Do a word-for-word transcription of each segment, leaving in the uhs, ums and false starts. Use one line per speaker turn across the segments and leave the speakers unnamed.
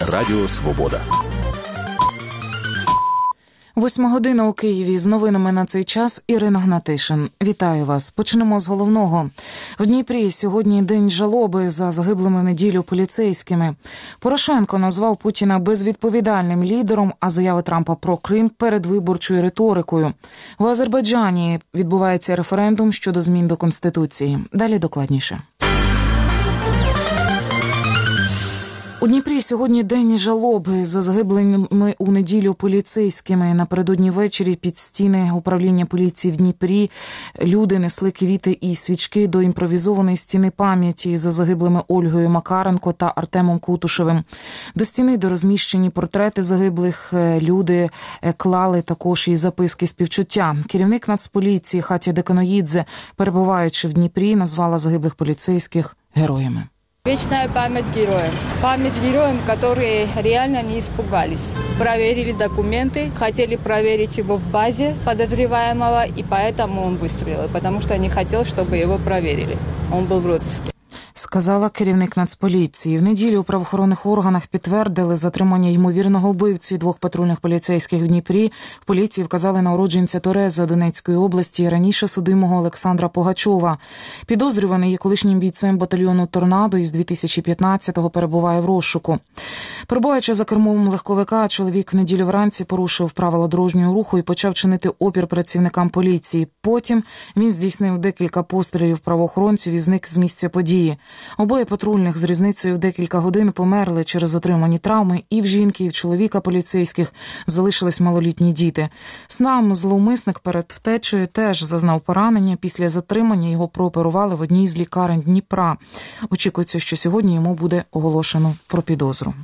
Радіо Свобода.
Восьма година у Києві. З новинами на цей час Ірина Гнатишин. Вітаю вас. Почнемо з головного. В Дніпрі сьогодні день жалоби за загиблими в неділю поліцейськими. Порошенко назвав Путіна безвідповідальним лідером, а заяви Трампа про Крим – передвиборчою риторикою. В Азербайджані відбувається референдум щодо змін до Конституції. Далі докладніше. У Дніпрі сьогодні день жалоби за загиблими у неділю поліцейськими. Напередодні ввечері під стіни управління поліції в Дніпрі люди несли квіти і свічки до імпровізованої стіни пам'яті за загиблими Ольгою Макаренко та Артемом Кутушевим. До стіни, де розміщені портрети загиблих, люди клали також і записки співчуття. Керівник Нацполіції Хатя Деканоїдзе, перебуваючи в Дніпрі, назвала загиблих поліцейських героями.
Вечная память героям. Память героям, которые реально не испугались. Проверили документы, хотели проверить его в базе подозреваемого, и поэтому он выстрелил, потому что не хотел, чтобы его проверили. Он был в розыске.
Сказала керівник Нацполіції. В неділю у правоохоронних органах підтвердили затримання ймовірного вбивці двох патрульних поліцейських в Дніпрі. В поліції вказали на уродженця Тореза Донецької області, раніше судимого Олександра Погачова. Підозрюваний є колишнім бійцем батальйону «Торнадо» із дві тисячі п'ятнадцятого перебуває в розшуку. Перебуваючи за кермом легковика, чоловік в неділю вранці порушив правила дорожнього руху і почав чинити опір працівникам поліції. Потім він здійснив декілька пострілів правоохоронців і зник з місця події. Обоє патрульних з різницею в декілька годин померли через отримані травми. І в жінки, і в чоловіка поліцейських залишились малолітні діти. Сам зловмисник перед втечею теж зазнав поранення. Після затримання його прооперували в одній з лікарень Дніпра. Очікується, що сьогодні йому буде оголошено про підозру.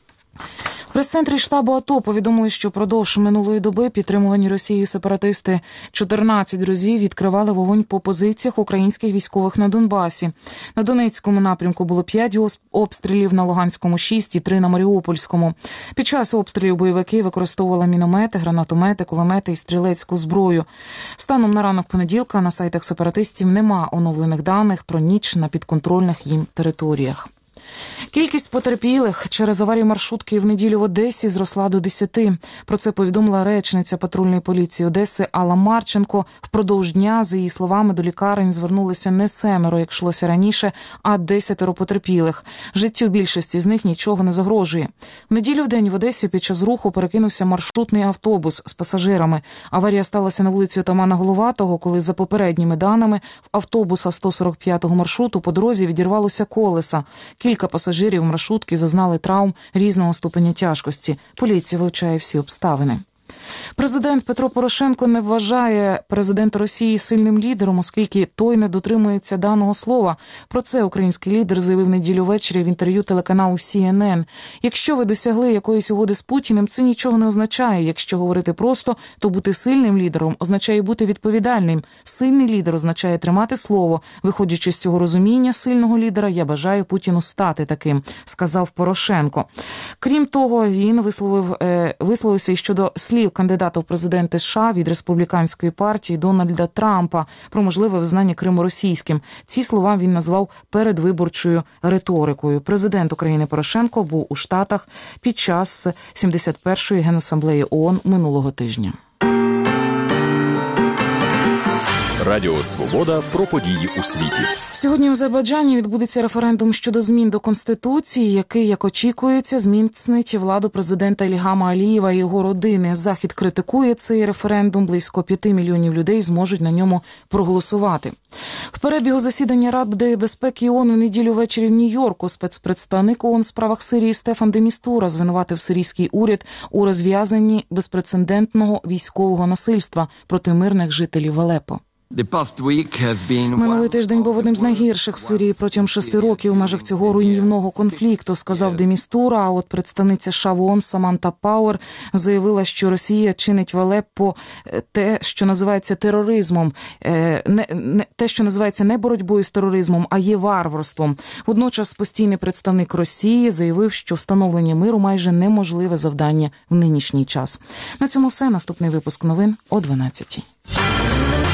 В прес-центрі штабу АТО повідомили, що впродовж минулої доби підтримувані Росією сепаратисти чотирнадцять разів відкривали вогонь по позиціях українських військових на Донбасі. На Донецькому напрямку було п'ять обстрілів, на Луганському – шість і три на Маріупольському. Під час обстрілів бойовики використовували міномети, гранатомети, кулемети і стрілецьку зброю. Станом на ранок понеділка на сайтах сепаратистів нема оновлених даних про ніч на підконтрольних їм територіях. Кількість потерпілих через аварію маршрутки в неділю в Одесі зросла до десяти. Про це повідомила речниця патрульної поліції Одеси Алла Марченко. Впродовж дня, за її словами, до лікарень звернулися не семеро, як йшлося раніше, а десятеро потерпілих. Життю більшості з них нічого не загрожує. В неділю в день в Одесі під час руху перекинувся маршрутний автобус з пасажирами. Аварія сталася на вулиці Отамана Головатого, коли, за попередніми даними, в автобуса сто сорок п'ятого маршруту по дорозі відірвалося колеса. Кілька пасажирів маршрутки зазнали травм різного ступеня тяжкості. Поліція вивчає всі обставини. Президент Петро Порошенко не вважає президента Росії сильним лідером, оскільки той не дотримується даного слова. Про це український лідер заявив неділю ввечері в інтерв'ю телеканалу Сі Ен Ен. Якщо ви досягли якоїсь угоди з Путіним, це нічого не означає. Якщо говорити просто, то бути сильним лідером означає бути відповідальним. Сильний лідер означає тримати слово. Виходячи з цього розуміння сильного лідера, я бажаю Путіну стати таким, сказав Порошенко. Крім того, він висловив, е, висловився і щодо слів кандидата в президенти США від республіканської партії Дональда Трампа про можливе визнання Криму російським. Ці слова він назвав передвиборчою риторикою. Президент України Порошенко був у Штатах під час сімдесят першої Генасамблеї ООН минулого тижня.
Радіо Свобода про події у світі.
Сьогодні в Азербайджані відбудеться референдум щодо змін до Конституції, який, як очікується, зміцнить владу президента Ільгама Алієва і його родини. Захід критикує цей референдум. Близько п'яти мільйонів людей зможуть на ньому проголосувати. В перебігу засідання Ради безпеки ООН в неділю ввечері в Нью-Йорку спецпредставник ООН у справах Сирії Стефан де Містура звинуватив сирійський уряд у розв'язанні безпрецедентного військового насильства проти мирних жителів Алеппо. Минулий тиждень був одним з найгірших в Сирії протягом шести років у межах цього руйнівного конфлікту, сказав де Містура. А от представниця США в ООН Саманта Пауер заявила, що Росія чинить в Алеппо те, що називається тероризмом, не, не те, що називається не боротьбою з тероризмом, а є варварством. Водночас постійний представник Росії заявив, що встановлення миру майже неможливе завдання в нинішній час. На цьому все. Наступний випуск новин о дванадцятій.